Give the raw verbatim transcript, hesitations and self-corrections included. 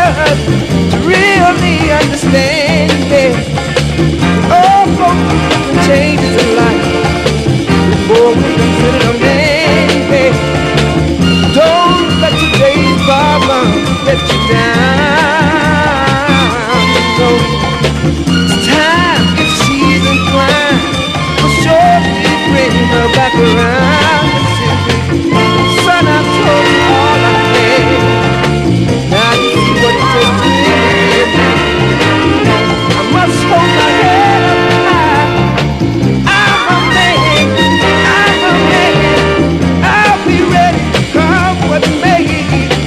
us to really understand, yeah. Oh, folks, changes in life before we consider a man, yeah. Don't let today's problem get you down. So it's time, if she's inclined, for sure to bring her back around.